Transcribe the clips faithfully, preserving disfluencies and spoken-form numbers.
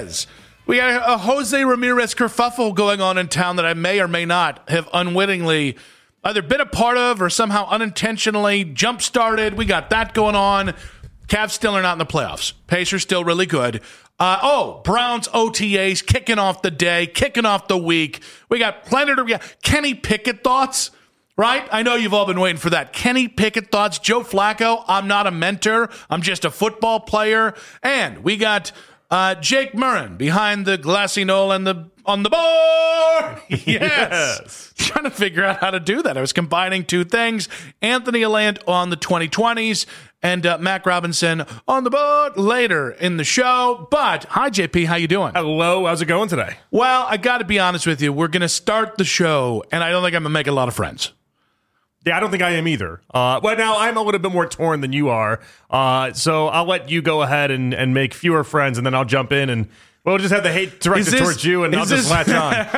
Ramirez. We got a Jose Ramirez kerfuffle going on in town that I may or may not have unwittingly either been a part of or somehow unintentionally jump-started. We got that going on. Cavs still are not in the playoffs. Pacers still really good. Uh, oh, Browns O T As kicking off the day, kicking off the week. We got plenty to react. Kenny Pickett thoughts, right? I know you've all been waiting for that. Kenny Pickett thoughts. Joe Flacco, I'm not a mentor. I'm just a football player. And we got uh, Jake Murren behind the glassy knoll and the on the board. Yes. yes. Trying to figure out how to do that. I was combining two things. Anthony Alland on the twenty twenties and uh, Mac Robinson on the board later in the show. But hi, J P. How you doing? Hello. How's it going today? Well, I got to be honest with you. We're going to start the show, and I don't think I'm going to make a lot of friends. Yeah, I don't think I am either. Uh, well, now I'm a little bit more torn than you are. Uh, so I'll let you go ahead and, and make fewer friends, and then I'll jump in and we'll just have the hate directed this, towards you, and I'll this, just latch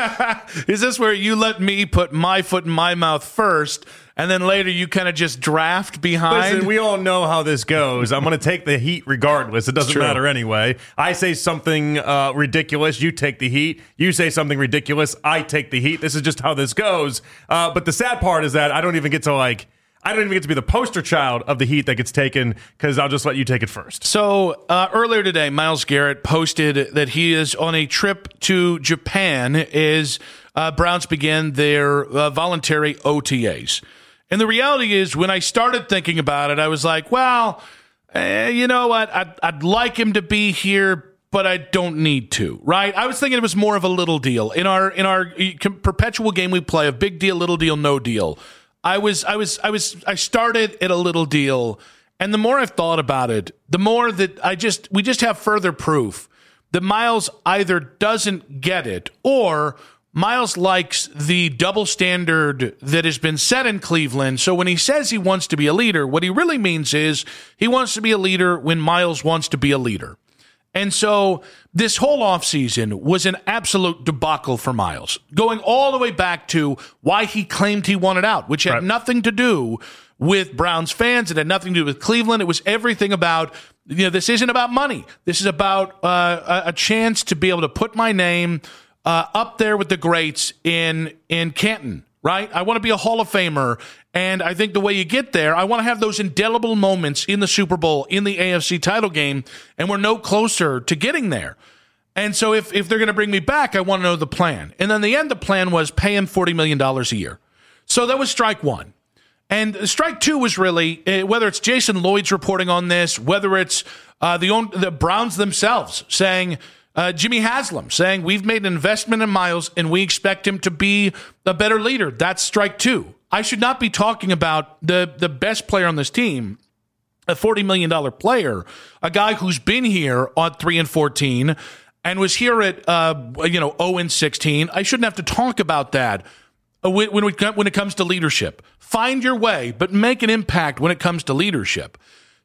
on. Is this where you let me put my foot in my mouth first, and then later you kind of just draft behind? Listen, we all know how this goes. I'm going to take the heat regardless. It doesn't matter anyway. I say something uh, ridiculous, you take the heat. You say something ridiculous, I take the heat. This is just how this goes. Uh, but the sad part is that I don't even get to, like, I don't even get to be the poster child of the heat that gets taken because I'll just let you take it first. So uh, earlier today, Myles Garrett posted that he is on a trip to Japan as uh, Browns begin their uh, voluntary O T As. And the reality is, when I started thinking about it, I was like, well, eh, you know what? I'd, I'd like him to be here, but I don't need to, right? I was thinking it was more of a little deal. In our in our perpetual game we play of big deal, little deal, no deal, I was, I was, I was, I started at a little deal, and the more I've thought about it, the more that I just, we just have further proof that Myles either doesn't get it or Myles likes the double standard that has been set in Cleveland. So when he says he wants to be a leader, what he really means is he wants to be a leader when Myles wants to be a leader. And so this whole offseason was an absolute debacle for Myles, going all the way back to why he claimed he wanted out, which had right. nothing to do with Browns fans. It had nothing to do with Cleveland. It was everything about, you know, this isn't about money. This is about uh, a, a chance to be able to put my name uh, up there with the greats in in Canton, right? I want to be a Hall of Famer. And I think the way you get there, I want to have those indelible moments in the Super Bowl, in the A F C title game, and we're no closer to getting there. And so if, if they're going to bring me back, I want to know the plan. And then the end, the plan was pay him forty million dollars a year. So that was strike one. And strike two was really, uh, whether it's Jason Lloyd's reporting on this, whether it's uh, the, own, the Browns themselves saying, uh, Jimmy Haslam saying, we've made an investment in Myles and we expect him to be a better leader. That's strike two. I should not be talking about the, the best player on this team, a forty million dollars player, a guy who's been here on three and fourteen and was here at, uh, you know, oh and sixteen. I shouldn't have to talk about that when, when, we, when it comes to leadership. Find your way, but make an impact when it comes to leadership.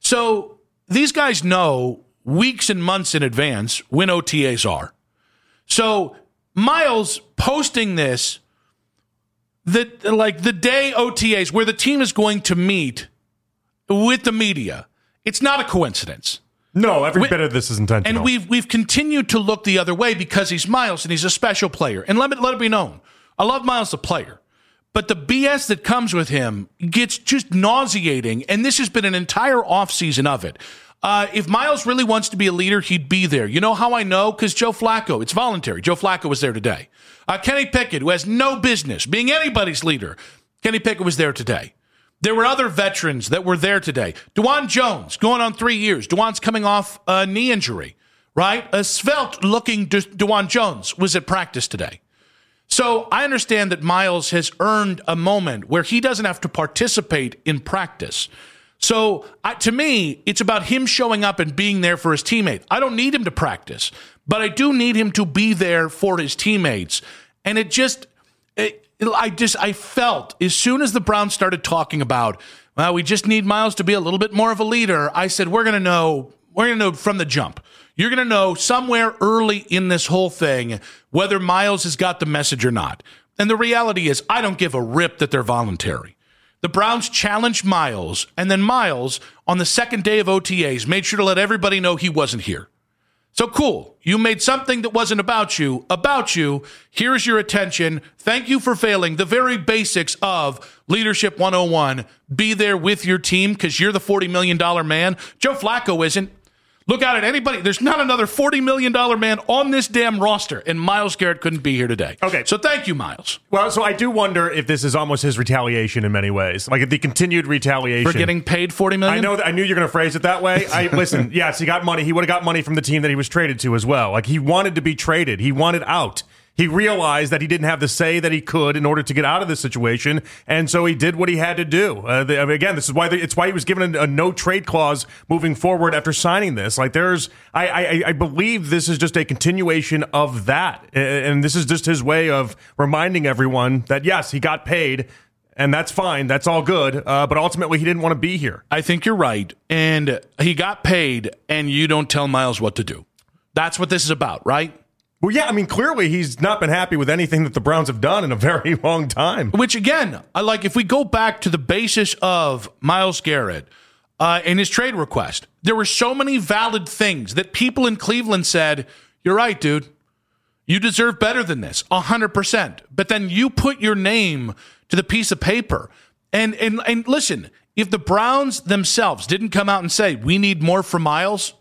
So these guys know weeks and months in advance when O T As are. So Myles posting this, that like the day O T As where the team is going to meet with the media, it's not a coincidence. No, every we, bit of this is intentional. And we've we've continued to look the other way because he's Myles and he's a special player. And let me let it be known, I love Myles the player, but the B S that comes with him gets just nauseating. And this has been an entire offseason of it. Uh, if Myles really wants to be a leader, he'd be there. You know how I know? Because Joe Flacco, it's voluntary. Joe Flacco was there today. Uh, Kenny Pickett, who has no business being anybody's leader, Kenny Pickett was there today. There were other veterans that were there today. DeJuan Jones, going on three years. DeJuan's coming off a knee injury, right? A svelte-looking De- DeJuan Jones was at practice today. So I understand that Myles has earned a moment where he doesn't have to participate in practice. So uh, to me, it's about him showing up and being there for his teammate. I don't need him to practice, but I do need him to be there for his teammates. And it just, it, it, I just, I felt as soon as the Browns started talking about, well, we just need Myles to be a little bit more of a leader. I said, we're going to know, we're going to know from the jump. You're going to know somewhere early in this whole thing whether Myles has got the message or not. And the reality is, I don't give a rip that they're voluntary. The Browns challenged Myles, and then Myles, on the second day of O T As, made sure to let everybody know he wasn't here. So cool. You made something that wasn't about you, about you. Here's your attention. Thank you for failing the very basics of Leadership one oh one. Be there with your team because you're the forty million dollars man. Joe Flacco isn't. Look out at anybody. There's not another forty million dollars man on this damn roster, and Myles Garrett couldn't be here today. Okay. So thank you, Myles. Well, so I do wonder if this is almost his retaliation in many ways, like the continued retaliation. For getting paid forty million dollars? I know. That, I knew you were going to phrase it that way. I Listen, yes, he got money. He would have got money from the team that he was traded to as well. Like, he wanted to be traded. He wanted out. He realized that he didn't have the say that he could in order to get out of this situation, and so he did what he had to do. Uh, the, I mean, again, this is why the, it's why he was given a, a no trade clause moving forward after signing this. Like, there's, I, I, I believe this is just a continuation of that, and this is just his way of reminding everyone that yes, he got paid. And that's fine. That's all good. Uh, but ultimately, he didn't want to be here. I think you're right. And he got paid, and you don't tell Myles what to do. That's what this is about, right? Well, yeah, I mean, clearly he's not been happy with anything that the Browns have done in a very long time. Which, again, I like if we go back to the basis of Myles Garrett uh, and his trade request, there were so many valid things that people in Cleveland said, you're right, dude. You deserve better than this, one hundred percent. But then you put your name to the piece of paper. And, and, and listen, if the Browns themselves didn't come out and say, we need more for Myles,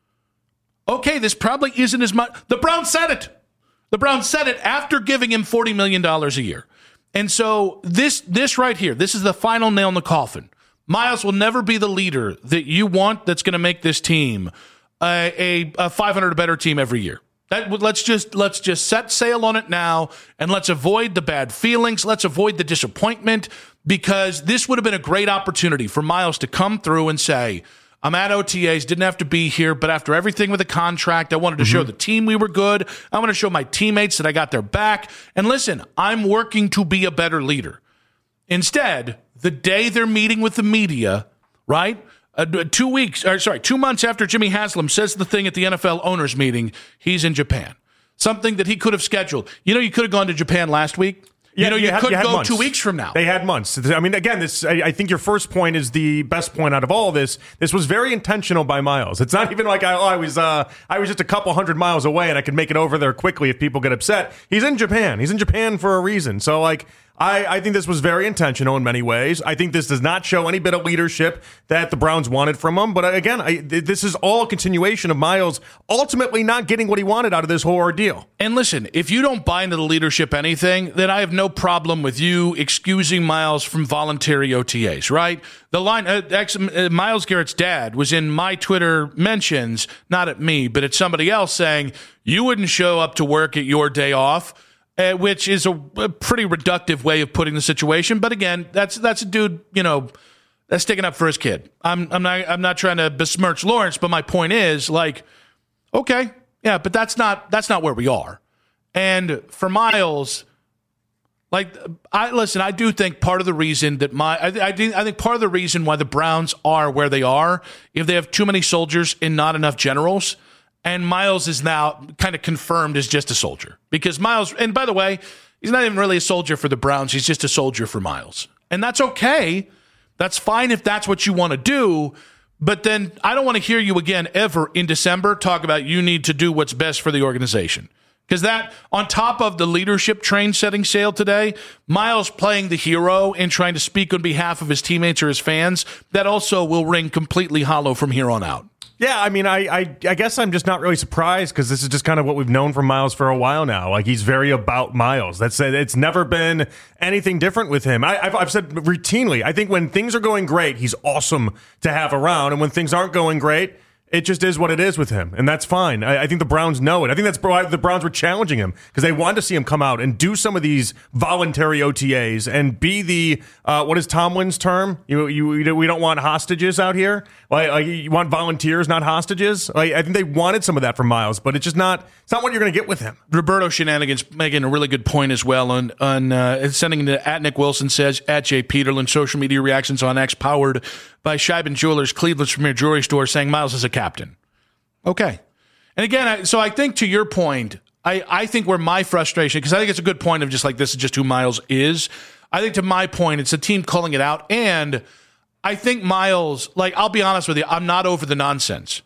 okay, this probably isn't as much. The Browns said it. The Browns said it after giving him forty million dollars a year. And so this this right here, this is the final nail in the coffin. Myles will never be the leader that you want that's going to make this team a, a, a five hundred or better team every year. That, let's just let's just set sail on it now, and let's avoid the bad feelings. Let's avoid the disappointment, because this would have been a great opportunity for Myles to come through and say, I'm at O T As, didn't have to be here, but after everything with the contract, I wanted to mm-hmm. show the team we were good. I want to show my teammates that I got their back. And listen, I'm working to be a better leader. Instead, the day they're meeting with the media, right? Uh, two weeks, or sorry, two months after Jimmy Haslam says the thing at the N F L owners meeting, he's in Japan. Something that he could have scheduled. You know, you could have gone to Japan last week. You yeah, know, you, you had, could you go months. two weeks from now. They had months. I mean, again, this. I, I think your first point is the best point out of all of this. This was very intentional by Myles. It's not even like I, oh, I was uh, I was just a couple hundred miles away and I could make it over there quickly if people get upset. He's in Japan. He's in Japan for a reason. So, like, I, I think this was very intentional in many ways. I think this does not show any bit of leadership that the Browns wanted from him. But again, I, this is all a continuation of Myles ultimately not getting what he wanted out of this whole ordeal. And listen, if you don't buy into the leadership anything, then I have no problem with you excusing Myles from voluntary O T As, right? The line, uh, uh, Myles Garrett's dad was in my Twitter mentions, not at me, but at somebody else saying, you wouldn't show up to work at your day off. Uh, which is a, a pretty reductive way of putting the situation, but again, that's that's a dude, you know, that's sticking up for his kid. I'm I'm not I'm not trying to besmirch Lawrence, but my point is, like, okay, yeah, but that's not that's not where we are. And for Myles, like, I listen, I do think part of the reason that my I, I, do, I think part of the reason why the Browns are where they are, if they have too many soldiers and not enough generals. And Myles is now kind of confirmed as just a soldier. Because Myles, and by the way, he's not even really a soldier for the Browns. He's just a soldier for Myles. And that's okay. That's fine if that's what you want to do. But then I don't want to hear you again ever in December talk about you need to do what's best for the organization. Because that, on top of the leadership train setting sail today, Myles playing the hero and trying to speak on behalf of his teammates or his fans, that also will ring completely hollow from here on out. Yeah, I mean, I, I I guess I'm just not really surprised because this is just kind of what we've known from Myles for a while now. Like, he's very about Myles. That's it's never been anything different with him. I, I've, I've said routinely, I think when things are going great, he's awesome to have around. And when things aren't going great, it just is what it is with him, and that's fine. I, I think the Browns know it. I think that's why the Browns were challenging him, because they wanted to see him come out and do some of these voluntary O T As and be the, uh, what is Tomlin's term? You, you, we don't want hostages out here. Like, like you want volunteers, not hostages. Like, I think they wanted some of that from Myles, but it's just not. It's not what you're going to get with him. Roberto Shenanigans making a really good point as well on on uh, sending to at Nick Wilson says at Jay Peterlin, social media reactions on X powered by Scheiben Jewelers, Cleveland's premier jewelry store, saying Myles is a captain. Okay. And again, I, so I think to your point, I, I think where my frustration, because I think it's a good point of just like this is just who Myles is. I think to my point, it's a team calling it out. And I think Myles, like, I'll be honest with you, I'm not over the nonsense.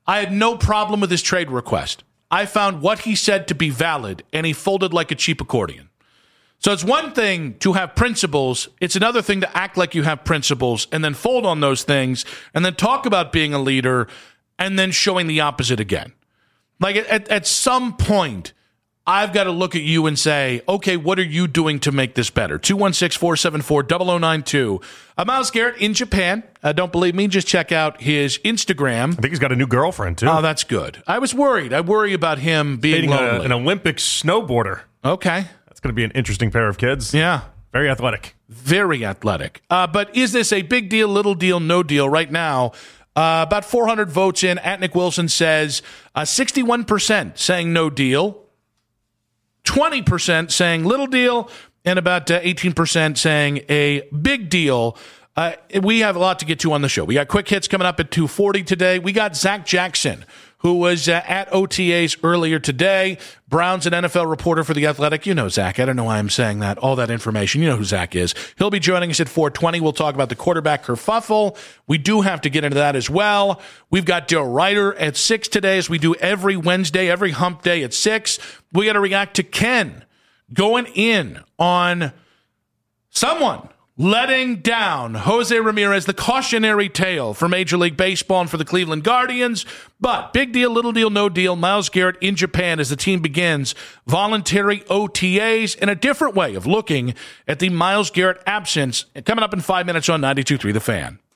I had no problem with his trade request. I found what he said to be valid, and he folded like a cheap accordion. So it's one thing to have principles. It's another thing to act like you have principles and then fold on those things and then talk about being a leader and then showing the opposite again. Like at, at some point, I've got to look at you and say, okay, what are you doing to make this better? two one six, four seven four, zero zero nine two. Uh, Myles Garrett in Japan. Uh, don't believe me? Just check out his Instagram. I think he's got a new girlfriend, too. Oh, that's good. I was worried. I worry about him being Dating lonely. A, an Olympic snowboarder. Okay. That's going to be an interesting pair of kids. Yeah. Very athletic. Very athletic. Uh, but is this a big deal, little deal, no deal? Right now, uh, about four hundred votes in. At Nick Wilson says uh, sixty-one percent saying no deal. twenty percent saying little deal, and about uh, eighteen percent saying a big deal. Uh, we have a lot to get to on the show. We got quick hits coming up at two forty today. We got Zach Jackson, who was uh, at O T As earlier today. Brown's an N F L reporter for The Athletic. You know Zach. I don't know why I'm saying that. All that information. You know who Zach is. He'll be joining us at four twenty. We'll talk about the quarterback kerfuffle. We do have to get into that as well. We've got Joe Ryder at six today, as we do every Wednesday, every hump day at six. We got to react to Ken going in on someone letting down Jose Ramirez, the cautionary tale for Major League Baseball and for the Cleveland Guardians. But big deal, little deal, no deal. Myles Garrett in Japan as the team begins voluntary O T As and a different way of looking at the Myles Garrett absence. Coming up in five minutes on ninety-two point three The Fan.